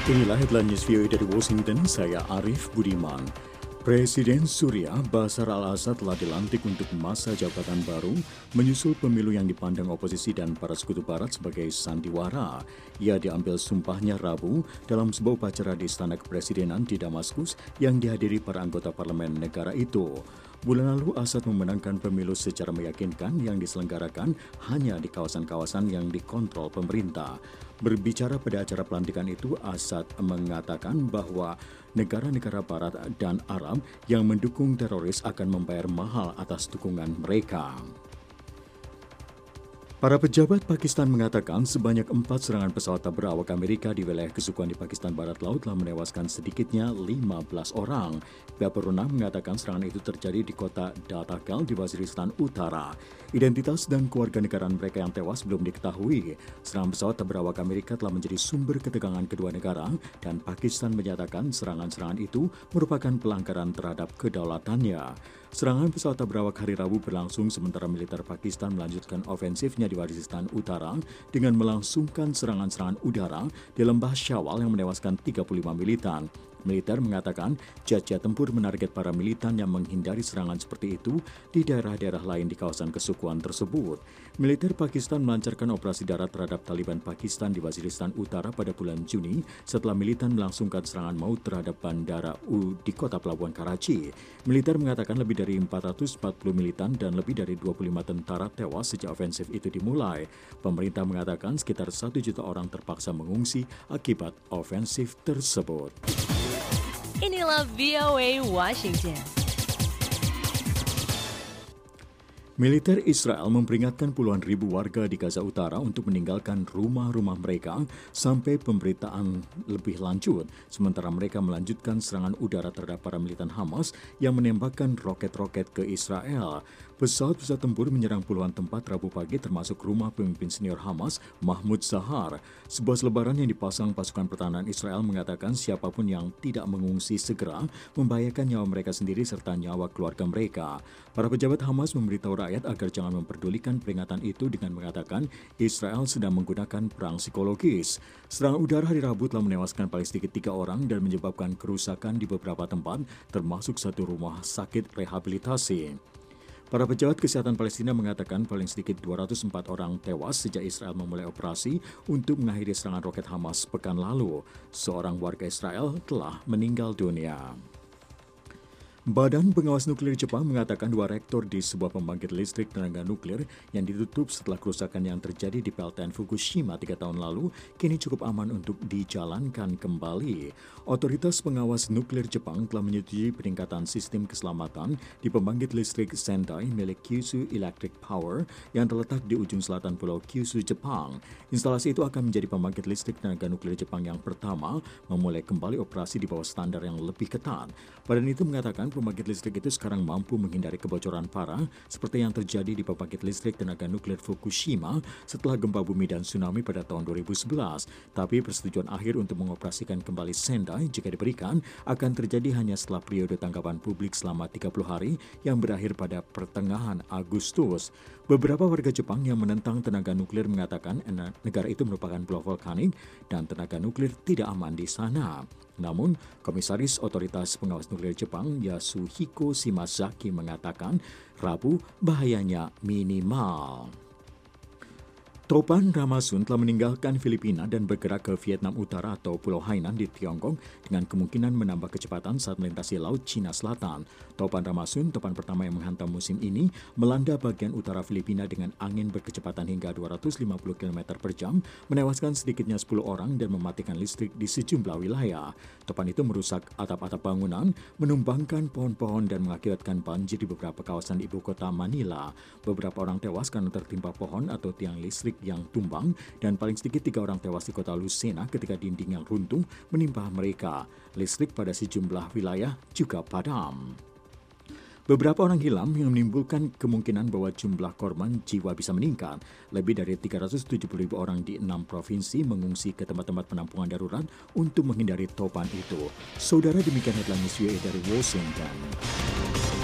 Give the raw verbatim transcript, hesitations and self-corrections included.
Inilah headline news V O A dari Washington, saya Arif Budiman. Presiden Suriah Bashar al-Assad telah dilantik untuk masa jabatan baru menyusul pemilu yang dipandang oposisi dan para sekutu barat sebagai sandiwara. Ia diambil sumpahnya Rabu dalam sebuah upacara di Istana Kepresidenan di Damaskus yang dihadiri para anggota parlemen negara itu. Bulan lalu Assad memenangkan pemilu secara meyakinkan yang diselenggarakan hanya di kawasan-kawasan yang dikontrol pemerintah. Berbicara pada acara pelantikan itu, Assad mengatakan bahwa negara-negara barat dan Arab yang mendukung teroris akan membayar mahal atas dukungan mereka. Para pejabat Pakistan mengatakan sebanyak empat serangan pesawat tak berawak Amerika di wilayah kesukuan di Pakistan Barat Laut telah menewaskan sedikitnya lima belas orang. Pihak berwenang mengatakan serangan itu terjadi di kota Datakal di Waziristan Utara. Identitas dan kewarganegaraan mereka yang tewas belum diketahui. Serangan pesawat tak berawak Amerika telah menjadi sumber ketegangan kedua negara dan Pakistan menyatakan serangan-serangan itu merupakan pelanggaran terhadap kedaulatannya. Serangan pesawat tak berawak hari Rabu berlangsung sementara militer Pakistan melanjutkan ofensifnya di Waziristan Utara dengan melangsungkan serangan-serangan udara di lembah Syawal yang menewaskan tiga puluh lima militan. Militer mengatakan jet-jet tempur menarget para militan yang menghindari serangan seperti itu di daerah-daerah lain di kawasan kesukuan tersebut. Militer Pakistan melancarkan operasi darat terhadap Taliban Pakistan di Waziristan Utara pada bulan Juni setelah militan melangsungkan serangan maut terhadap bandara U di kota pelabuhan Karachi. Militer mengatakan lebih dari empat ratus empat puluh militan dan lebih dari dua puluh lima tentara tewas sejak ofensif itu dimulai. Pemerintah mengatakan sekitar satu juta orang terpaksa mengungsi akibat ofensif tersebut. Inilah V O A Washington. Militer Israel memperingatkan puluhan ribu warga di Gaza Utara untuk meninggalkan rumah-rumah mereka sampai pemberitaan lebih lanjut, sementara mereka melanjutkan serangan udara terhadap para militan Hamas yang menembakkan roket-roket ke Israel. Pesawat-pesawat tempur menyerang puluhan tempat Rabu pagi termasuk rumah pemimpin senior Hamas, Mahmud Zahar. Sebuah selebaran yang dipasang pasukan pertahanan Israel mengatakan siapapun yang tidak mengungsi segera membahayakan nyawa mereka sendiri serta nyawa keluarga mereka. Para pejabat Hamas memberitahu rakyat agar jangan memperdulikan peringatan itu dengan mengatakan Israel sedang menggunakan perang psikologis. Serangan udara hari Rabu telah menewaskan paling sedikit tiga orang dan menyebabkan kerusakan di beberapa tempat, termasuk satu rumah sakit rehabilitasi. Para pejabat kesehatan Palestina mengatakan paling sedikit dua ratus empat orang tewas sejak Israel memulai operasi untuk mengakhiri serangan roket Hamas pekan lalu. Seorang warga Israel telah meninggal dunia. Badan Pengawas Nuklir Jepang mengatakan dua reaktor di sebuah pembangkit listrik tenaga nuklir yang ditutup setelah kerusakan yang terjadi di P L T N Fukushima tiga tahun lalu kini cukup aman untuk dijalankan kembali. Otoritas Pengawas Nuklir Jepang telah menyetujui peningkatan sistem keselamatan di pembangkit listrik Sendai milik Kyushu Electric Power yang terletak di ujung selatan Pulau Kyushu, Jepang. Instalasi itu akan menjadi pembangkit listrik tenaga nuklir Jepang yang pertama memulai kembali operasi di bawah standar yang lebih ketat. Badan itu mengatakan pembangkit listrik itu sekarang mampu menghindari kebocoran parah seperti yang terjadi di pembangkit listrik tenaga nuklir Fukushima setelah gempa bumi dan tsunami pada tahun dua ribu sebelas. Tapi persetujuan akhir untuk mengoperasikan kembali Sendai jika diberikan akan terjadi hanya setelah periode tanggapan publik selama tiga puluh hari yang berakhir pada pertengahan Agustus. Beberapa warga Jepang yang menentang tenaga nuklir mengatakan negara itu merupakan pulau vulkanik dan tenaga nuklir tidak aman di sana. Namun, Komisaris Otoritas Pengawas Nuklir Jepang Yasuhiko Shimazaki mengatakan Rabu bahayanya minimal. Topan Ramasun telah meninggalkan Filipina dan bergerak ke Vietnam Utara atau Pulau Hainan di Tiongkok dengan kemungkinan menambah kecepatan saat melintasi Laut Cina Selatan. Topan Ramasun, topan pertama yang menghantam musim ini, melanda bagian utara Filipina dengan angin berkecepatan hingga dua ratus lima puluh kilometer per jam, menewaskan sedikitnya sepuluh orang dan mematikan listrik di sejumlah wilayah. Topan itu merusak atap-atap bangunan, menumbangkan pohon-pohon dan mengakibatkan banjir di beberapa kawasan di ibu kota Manila. Beberapa orang tewas karena tertimpa pohon atau tiang listrik yang tumbang dan paling sedikit tiga orang tewas di kota Lucena ketika dinding yang runtuh menimpa mereka. Listrik pada sejumlah wilayah juga padam. Beberapa orang hilang yang menimbulkan kemungkinan bahwa jumlah korban jiwa bisa meningkat. Lebih dari tiga ratus tujuh puluh ribu orang di enam provinsi mengungsi ke tempat-tempat penampungan darurat untuk menghindari topan itu. Saudara, demikian headline news V O A dari Washington.